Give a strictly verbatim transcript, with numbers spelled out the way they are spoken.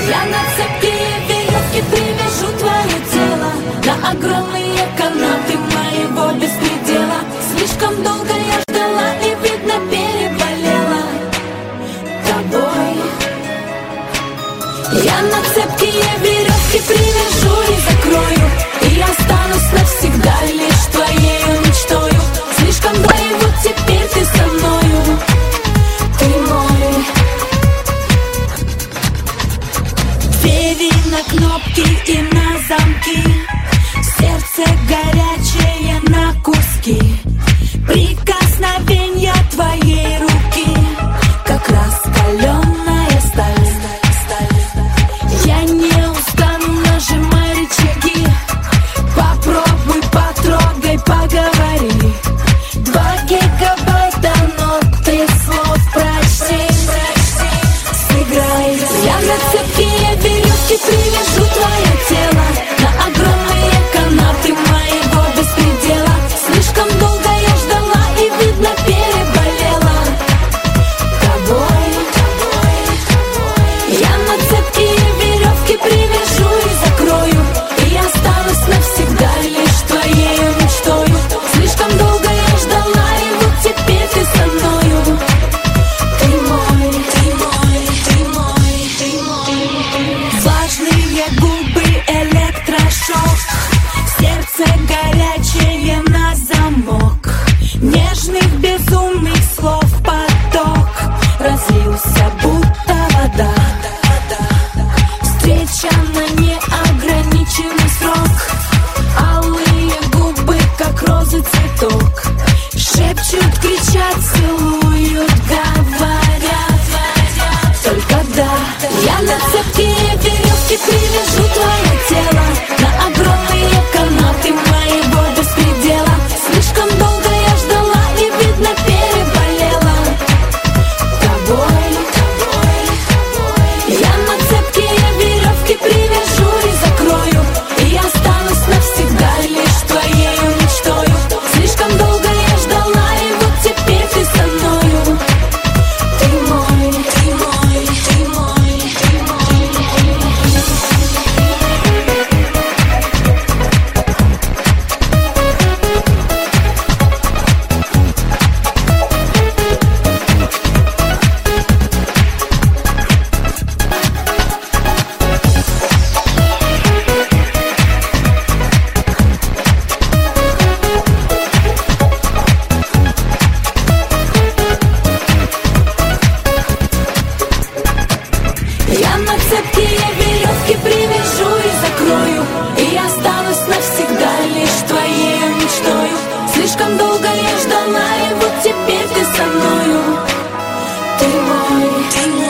Я на цепкие веревки привяжу твое тело, на огромные канаты моего беспредела. Слишком долго я ждала и, видно, переболела тобой. Я на цепкие веревки привяжу и закрою, и останусь навсегда лишь твоею мечтою. Слишком долго, и вот теперь ты со мною, ты мой. Двери на кнопки и на замки, сердце горячее на куски. Прикосновенья твоей руки, как раскаленная сталь. Я не устану, нажимай рычаги. Попробуй, потрогай, поговори. Два гигабайта нот и слов прочти. Сыграй. Я на цепкие веревки привяжу твое тело, на огромные канаты моего беспредела. Слишком долго я ждала и, видно, переболела тобой. Я на цепкие веревки привяжу и закрою, и останусь навсегда лишь твоею мечтою. Слишком долго я ждала, и вот теперь ты со мною. Ты мой, ты мой, ты мой, ты мой. Влажные губы, электрошок, сердце горячее на замок. Нежных безумных слов поток разлился, будто вода. Встреча на неограниченный срок. Алые губы, как розы, цветок. Шепчут, кричат, целуют, говорят только да. Я на цепкие веревки привяжу твое тело, на огромные канаты моего беспредела. Слишком долго я ждала и, видно, переболела тобой. Я на цепкие веревки привяжу и закрою, и останусь навсегда лишь твоею мечтою. Слишком долго я ждала, и вот теперь ты со мною. Ты мой, ты мой, ты мой, ты мой. Я на цепкие веревки привяжу и закрою, и останусь навсегда лишь твоею мечтою. Слишком долго я ждала, и вот теперь ты со мною. Ты мой, ты мой.